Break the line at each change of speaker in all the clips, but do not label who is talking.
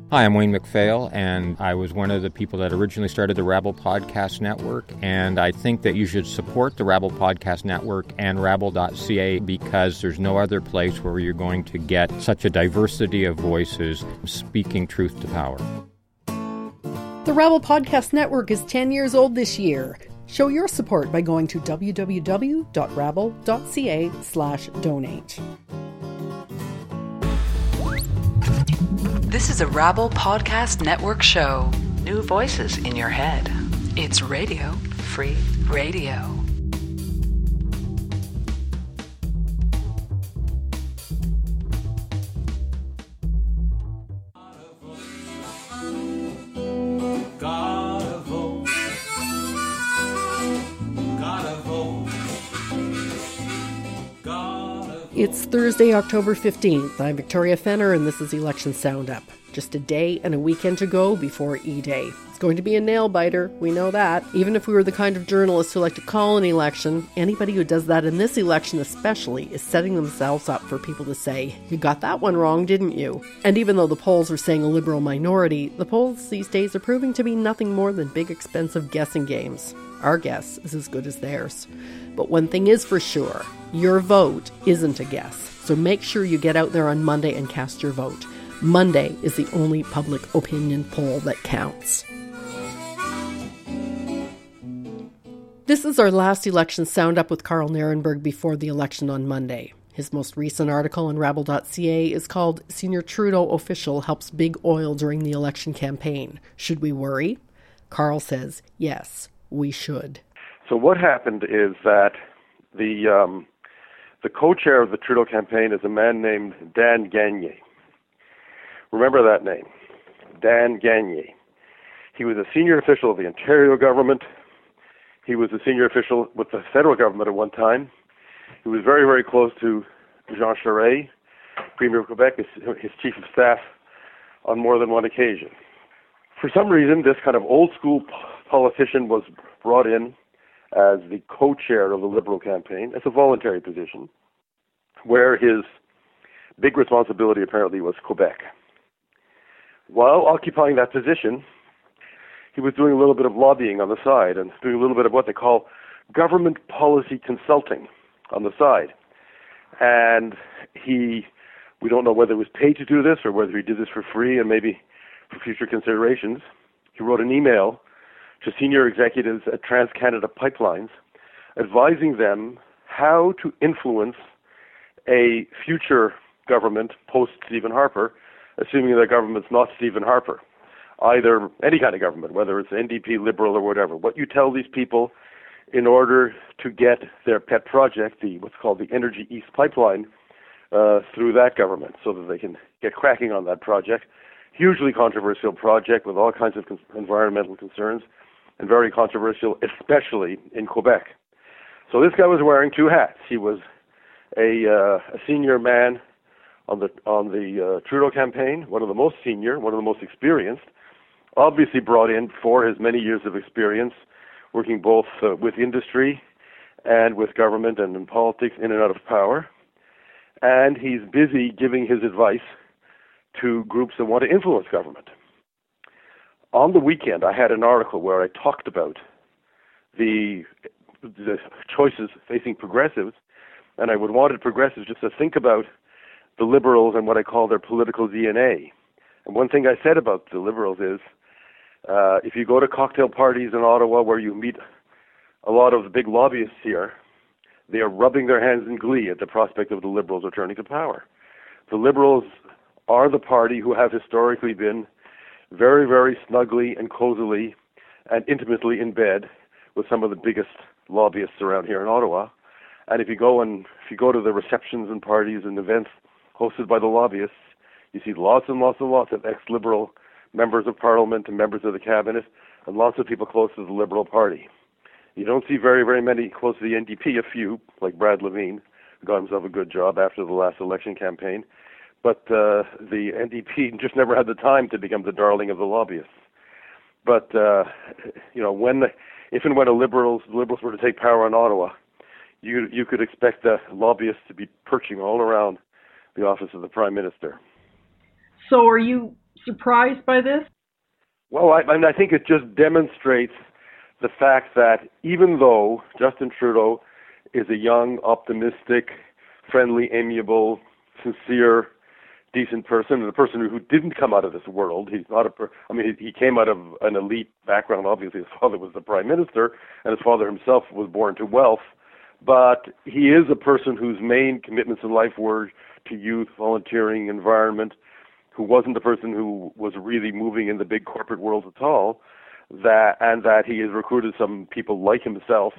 Hi, I'm Wayne McPhail, and I was one of the people that originally started the Rabble Podcast Network, and I think that you should support the Rabble Podcast Network and Rabble.ca because there's no other place where you're going to get such a diversity of voices speaking truth to power.
The Rabble Podcast Network is 10 years old this year. Show your support by going to www.rabble.ca/donate.
This is a Rabble Podcast Network show. New voices in your head. It's Radio Free Radio.
It's Thursday, October 15th. I'm Victoria Fenner, and this is Election Soundup. Just a day and a weekend to go before E-Day. It's going to be a nail-biter, we know that. Even if we were the kind of journalists who like to call an election, anybody who does that in this election especially is setting themselves up for people to say, you got that one wrong, didn't you? And even though the polls are saying a liberal minority, the polls these days are proving to be nothing more than big, expensive guessing games. Our guess is as good as theirs. But one thing is for sure, your vote isn't a guess. So make sure you get out there on Monday and cast your vote. Monday is the only public opinion poll that counts. This is our last election sound-up with Carl Nierenberg before the election on Monday. His most recent article on Rabble.ca is called Senior Trudeau Official Helps Big Oil During the Election Campaign. Should we worry? Carl says, yes, we should.
So what happened is that the co-chair of the Trudeau campaign is a man named Dan Gagné. Remember that name, Dan Gagné. He was a senior official of the Ontario government. He was a senior official with the federal government at one time. He was very, very close to Jean Charest, Premier of Quebec, his chief of staff on more than one occasion. For some reason, this kind of old-school politician was brought in as the co-chair of the Liberal campaign. It's a voluntary position, where his big responsibility apparently was Quebec. While occupying that position, he was doing a little bit of lobbying on the side and doing a little bit of what they call government policy consulting on the side. And we don't know whether he was paid to do this or whether he did this for free and maybe for future considerations. He wrote an email to senior executives at TransCanada Pipelines advising them how to influence a future government post-Stephen Harper, assuming that government's not Stephen Harper, either any kind of government, whether it's NDP, Liberal, or whatever. What you tell these people in order to get their pet project, what's called the Energy East Pipeline, through that government so that they can get cracking on that project. Hugely controversial project with all kinds of environmental concerns and very controversial, especially in Quebec. So this guy was wearing two hats. He was a senior man on the Trudeau campaign, one of the most senior, one of the most experienced, obviously brought in for his many years of experience, working both with industry and with government and in politics, in and out of power. And he's busy giving his advice to groups that want to influence government. On the weekend, I had an article where I talked about the choices facing progressives, and I would wanted progressives just to think about the Liberals and what I call their political DNA. And one thing I said about the Liberals is, if you go to cocktail parties in Ottawa where you meet a lot of the big lobbyists here, they are rubbing their hands in glee at the prospect of the Liberals returning to power. The Liberals are the party who have historically been very, very snugly and cozily and intimately in bed with some of the biggest lobbyists around here in Ottawa. And if you go to the receptions and parties and events hosted by the lobbyists, you see lots and lots and lots of ex-Liberal members of Parliament and members of the Cabinet and lots of people close to the Liberal Party. You don't see very, very many close to the NDP, a few, like Brad Levine, who got himself a good job after the last election campaign. But the NDP just never had the time to become the darling of the lobbyists. But, if and when the Liberals were to take power in Ottawa, you could expect the lobbyists to be perching all around the office of the Prime Minister.
So are you
surprised by this?
Well, I think it just demonstrates the fact that even though Justin Trudeau is a young, optimistic, friendly, amiable, sincere, decent person, and a person who didn't come out of this world. He's not he came out of an elite background. Obviously, his father was the prime minister, and his father himself was born to wealth. But he is a person whose main commitments in life were to youth, volunteering, environment, who wasn't the person who was really moving in the big corporate world at all, that he has recruited some people like himself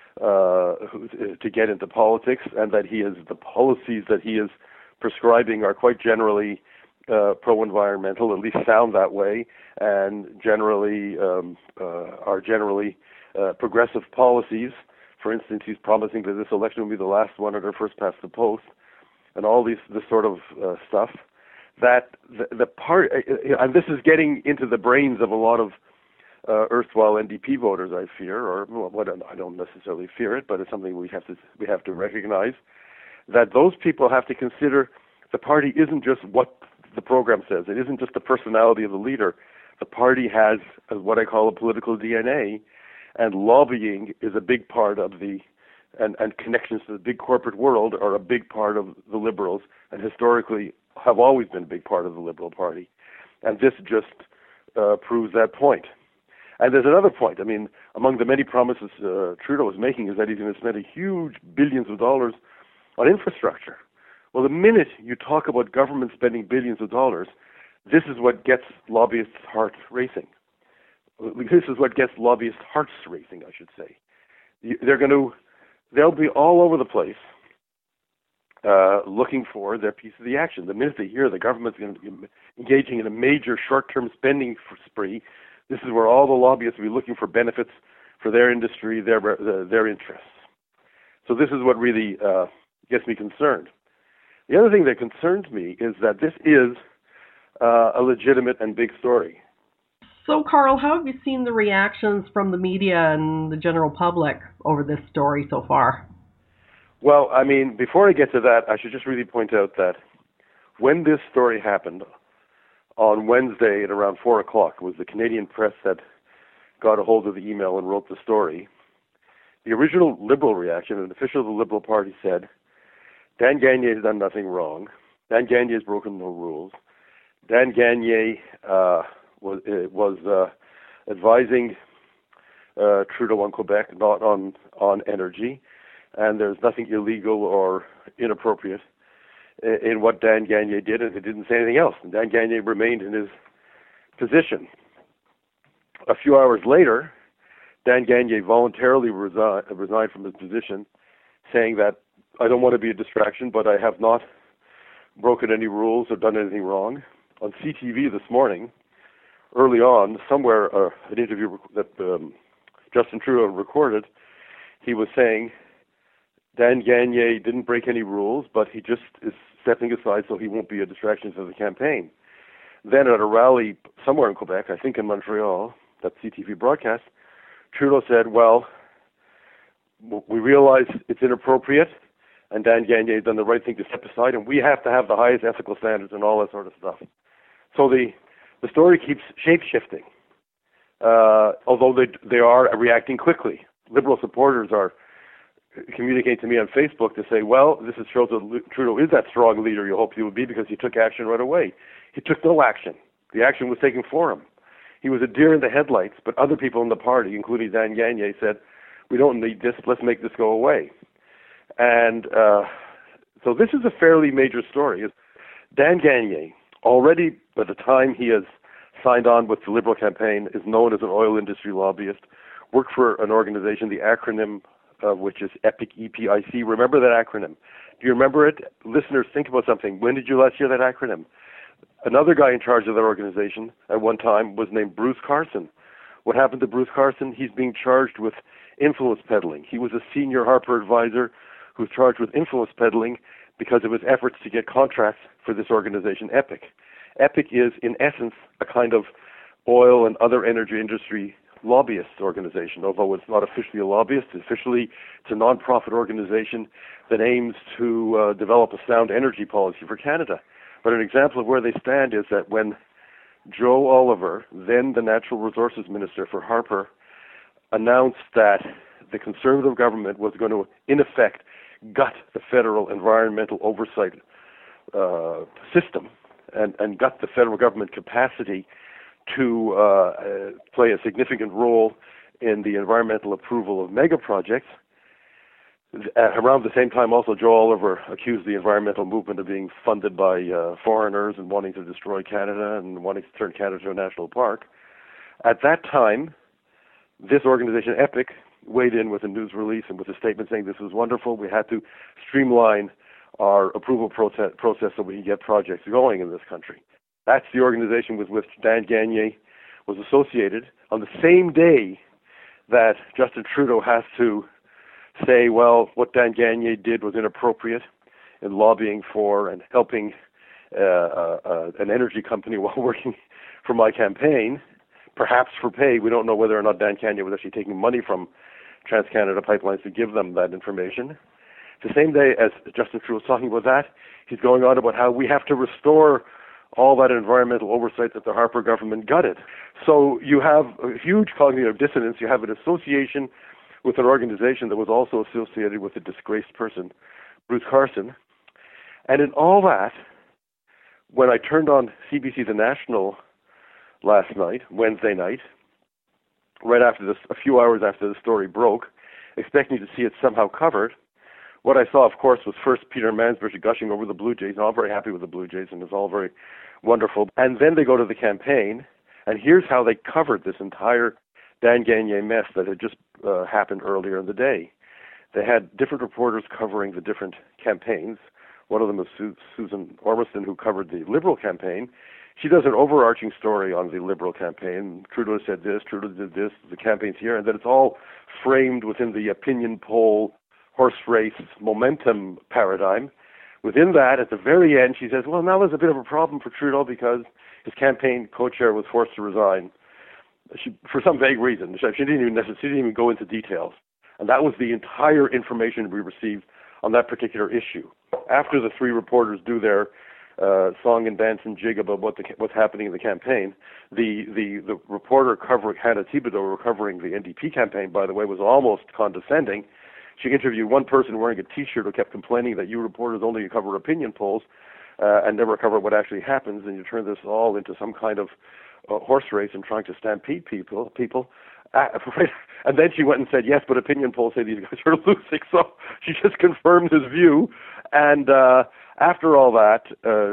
to get into politics, and that the policies that he is prescribing are quite generally pro-environmental, at least sound that way, and generally are generally progressive policies. For instance, he's promising that this election will be the last one under first past the post, and all this sort of stuff. That the part, and this is getting into the brains of a lot of erstwhile NDP voters, I fear, or I don't necessarily fear it, but it's something we have to recognize, that those people have to consider the party isn't just what the program says. It isn't just the personality of the leader. The party has what I call a political DNA, and lobbying is a big part of and connections to the big corporate world are a big part of the Liberals, and historically have always been a big part of the Liberal Party. And this just proves that point. And there's another point. I mean, among the many promises Trudeau is making is that he's going to spend a huge billions of dollars on infrastructure. Well, the minute you talk about government spending billions of dollars, this is what gets lobbyists' hearts racing. This is what gets lobbyists' hearts racing, I should say. They'll be all over the place looking for their piece of the action. The minute they hear the government's going to be engaging in a major short-term spending spree, this is where all the lobbyists will be looking for benefits for their industry, their interests. So this is what really gets me concerned. The other thing that concerns me is that this is a legitimate and big story.
So, Carl, how have you seen the reactions from the media and the general public over this story so far?
Well, I mean, before I get to that, I should just really point out that when this story happened on Wednesday at around 4 o'clock, it was the Canadian Press that got a hold of the email and wrote the story. The original Liberal reaction, an official of the Liberal Party said, Dan Gagner has done nothing wrong. Dan Gagner has broken no rules. Dan Gagner was advising Trudeau on Quebec, not on energy, and there's nothing illegal or inappropriate in what Dan Gagner did, and he didn't say anything else. And Dan Gagner remained in his position. A few hours later, Dan Gagner voluntarily resigned from his position, saying that I don't want to be a distraction, but I have not broken any rules or done anything wrong. On CTV this morning, early on, somewhere, an interview that Justin Trudeau recorded, he was saying Dan Gagner didn't break any rules, but he just is stepping aside so he won't be a distraction for the campaign. Then at a rally somewhere in Quebec, I think in Montreal, that CTV broadcast, Trudeau said, well, we realize it's inappropriate, and Dan Gagner has done the right thing to step aside, and we have to have the highest ethical standards and all that sort of stuff. So the story keeps shape-shifting, although they are reacting quickly. Liberal supporters are communicating to me on Facebook to say, well, this shows that Trudeau is that strong leader you hoped he would be because he took action right away. He took no action. The action was taken for him. He was a deer in the headlights, but other people in the party, including Dan Gagner, said, we don't need this, let's make this go away. And so this is a fairly major story. Dan Gagner, already by the time he has signed on with the Liberal campaign, is known as an oil industry lobbyist, worked for an organization, the acronym which is EPIC, E-P-I-C. Remember that acronym. Do you remember it? Listeners, think about something. When did you last hear that acronym? Another guy in charge of that organization at one time was named Bruce Carson. What happened to Bruce Carson? He's being charged with influence peddling. He was a senior Harper advisor who's charged with influence peddling because of his efforts to get contracts for this organization, EPIC. EPIC is, in essence, a kind of oil and other energy industry lobbyist organization, although it's not officially a lobbyist. Officially, it's a non-profit organization that aims to develop a sound energy policy for Canada. But an example of where they stand is that when Joe Oliver, then the Natural Resources Minister for Harper, announced that the Conservative government was going to, in effect, gut the federal environmental oversight system and gut the federal government capacity to play a significant role in the environmental approval of mega projects. Around the same time, also, Joe Oliver accused the environmental movement of being funded by foreigners and wanting to destroy Canada and wanting to turn Canada into a national park. At that time, this organization, EPIC, weighed in with a news release and with a statement saying this was wonderful. We had to streamline our approval process so we can get projects going in this country. That's the organization with which Dan Gagné was associated on the same day that Justin Trudeau has to say, well, what Dan Gagné did was inappropriate in lobbying for and helping an energy company while working for my campaign, perhaps for pay. We don't know whether or not Dan Gagné was actually taking money from TransCanada Pipelines to give them that information. The same day as Justin Trudeau was talking about that, he's going on about how we have to restore all that environmental oversight that the Harper government gutted. So you have a huge cognitive dissonance. You have an association with an organization that was also associated with a disgraced person, Bruce Carson. And in all that, when I turned on CBC The National last night, Wednesday night, right after this, a few hours after the story broke, expecting to see it somehow covered, what I saw, of course, was first Peter Mansbridge gushing over the Blue Jays, and I'm very happy with the Blue Jays, and it's all very wonderful. And then they go to the campaign, and here's how they covered this entire Dan Gagné mess that had just happened earlier in the day. They had different reporters covering the different campaigns. One of them was Susan Ormiston, who covered the Liberal campaign. She does an overarching story on the Liberal campaign. Trudeau said this, Trudeau did this, the campaign's here, and then it's all framed within the opinion poll, horse race, momentum paradigm. Within that, at the very end, she says, well, now there's a bit of a problem for Trudeau because his campaign co-chair was forced to resign. For some vague reason. She didn't even go into details. And that was the entire information we received on that particular issue. After the three reporters do their song and dance and jig about what's happening in the campaign, the reporter covering Hannah Thibodeau, covering the NDP campaign, by the way, was almost condescending. She interviewed one person wearing a T-shirt who kept complaining that you reporters only cover opinion polls and never cover what actually happens, and you turn this all into some kind of horse race and trying to stampede people. And then she went and said, yes, but opinion polls say these guys are losing. So she just confirmed his view. And after all that,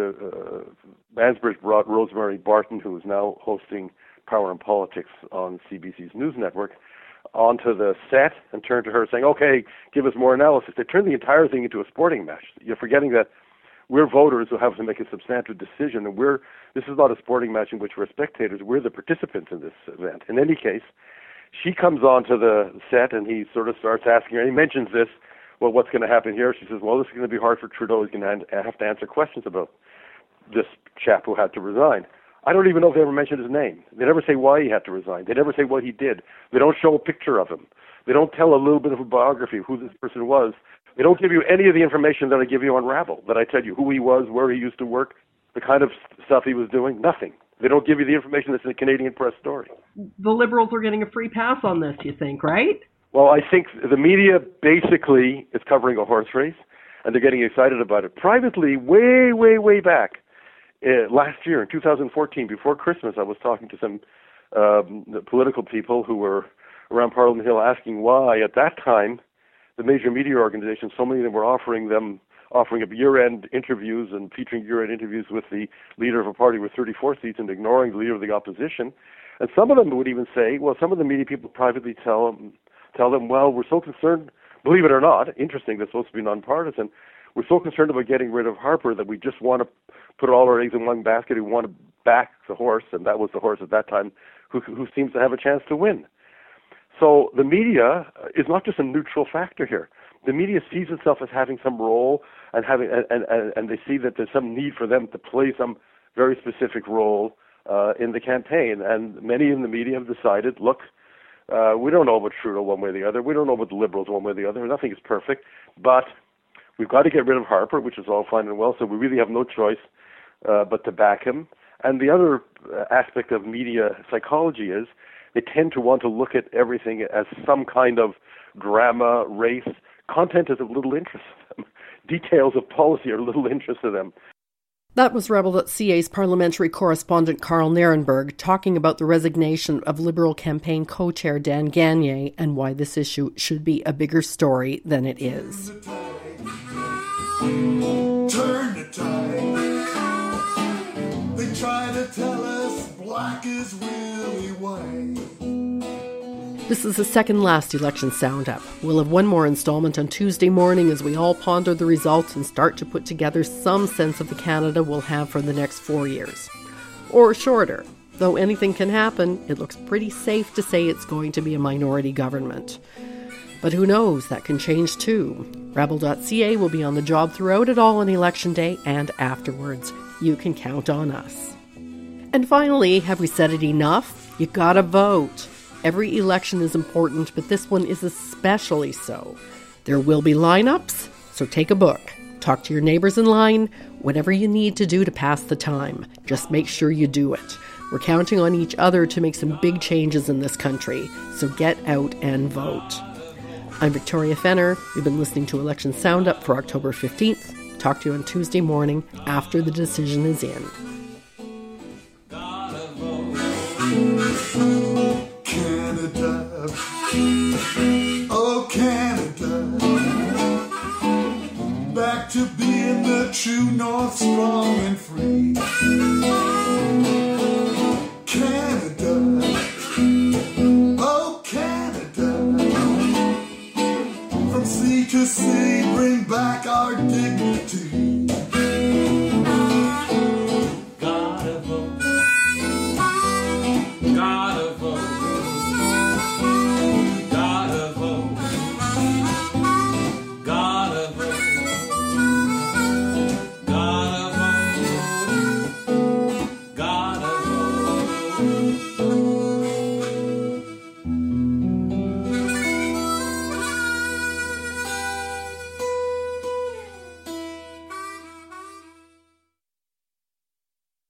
Mansbridge brought Rosemary Barton, who is now hosting Power and Politics on CBC's News Network, onto the set and turned to her saying, okay, give us more analysis. They turned the entire thing into a sporting match. You're forgetting that we're voters who have to make a substantive decision, and this is not a sporting match in which we're spectators. We're the participants in this event. In any case, she comes onto the set, and he sort of starts asking her, and he mentions this, well, what's going to happen here? She says, well, this is going to be hard for Trudeau. He's going to have to answer questions about this chap who had to resign. I don't even know if they ever mentioned his name. They never say why he had to resign. They never say what he did. They don't show a picture of him. They don't tell a little bit of a biography of who this person was. They don't give you any of the information that I give you on Rabble, that I tell you who he was, where he used to work, the kind of stuff he was doing. Nothing. They don't give you the information that's in the Canadian Press story.
The Liberals are getting a free pass on this, you think, right?
Well, I think the media basically is covering a horse race, and they're getting excited about it. Privately, way, way, way back, last year in 2014, before Christmas, I was talking to some political people who were around Parliament Hill asking why, at that time, the major media organizations, so many of them were offering up year-end interviews and featuring year-end interviews with the leader of a party with 34 seats and ignoring the leader of the opposition. And some of them would even say, well, some of the media people privately tell them, well, we're so concerned, believe it or not, interesting, they're supposed to be nonpartisan, we're so concerned about getting rid of Harper that we just want to put all our eggs in one basket. We want to back the horse, and that was the horse at that time, who seems to have a chance to win. So the media is not just a neutral factor here. The media sees itself as having some role and and they see that there's some need for them to play some very specific role in the campaign. And many in the media have decided, look, we don't know about Trudeau one way or the other. We don't know about the Liberals one way or the other. Nothing is perfect. But we've got to get rid of Harper, which is all fine and well, so we really have no choice but to back him. And the other aspect of media psychology is they tend to want to look at everything as some kind of drama, race. Content is of little interest to them. Details of policy are little interest to them.
That was Rebel.ca's parliamentary correspondent Carl Nierenberg talking about the resignation of Liberal campaign co-chair Dan Gagner and why this issue should be a bigger story than it is.
Turn the tide. They try to tell us black is really white.
This is the second last election Sound-Up. We'll have one more installment on Tuesday morning as we all ponder the results and start to put together some sense of the Canada we'll have for the next 4 years. Or shorter. Though anything can happen, it looks pretty safe to say it's going to be a minority government. But who knows, that can change too. Rebel.ca will be on the job throughout it all on Election Day and afterwards. You can count on us. And finally, have we said it enough? You gotta vote. Every election is important, but this one is especially so. There will be lineups, so take a book. Talk to your neighbors in line, whatever you need to do to pass the time. Just make sure you do it. We're counting on each other to make some big changes in this country, so get out and vote. I'm Victoria Fenner. You've been listening to Election Sound-Up for October 15th. Talk to you on Tuesday morning after the decision is in.
Canada, oh Canada, back to being the true north, strong and free.